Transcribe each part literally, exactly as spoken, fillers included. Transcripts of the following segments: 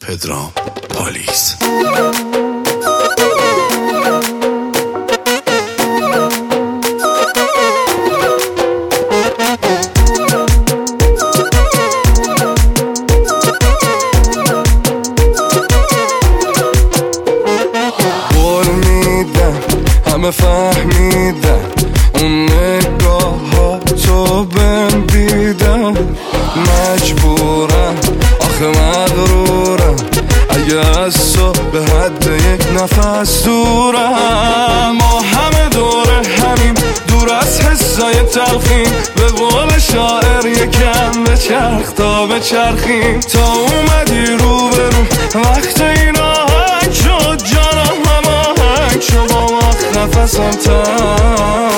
پدرام پالیس. قول میدم همه فهمیدن اون نگاه ها تو بهم دیدن، مجبورم آخه مغرورم اگه از تو به حد یک نفس دورم. ما همه دور همیم، دور از حسای تلخیم، به قول شاعر یکم به چرخ تا به چرخیم. تا اومدی رو به رو وقت این آهنگ شد، جانم هماهنگ شد با وقت نفسم تنگ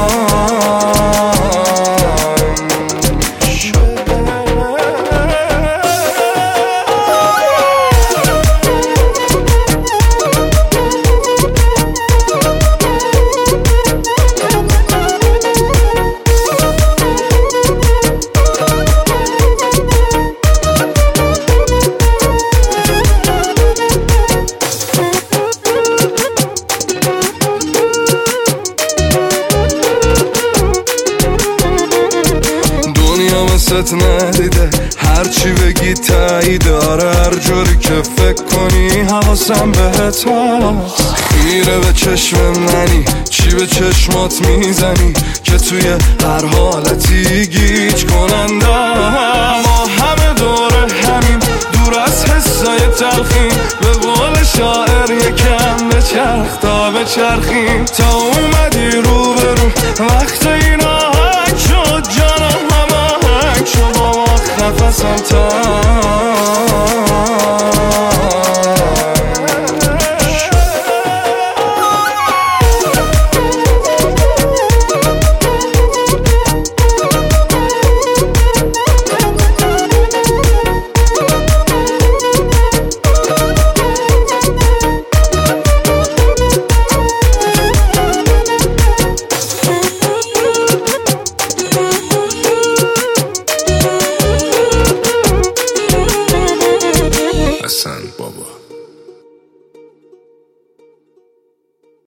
ست ندیده، هرچی بگی تایید داره، هر جوری که فکر کنی حواسم بهت هست. خیره به چشم منی، چی به چشمات میزنی که توی هر حالتی گیج کننده. ما همه دور همیم، دور از حسای تلخیم، به قول شاعر یکم به چرخ تا به چرخیم. تا اومدی رو به رو وقت این آهنگ شد، جانم هماهنگ شد با وقت نفسم تنگ.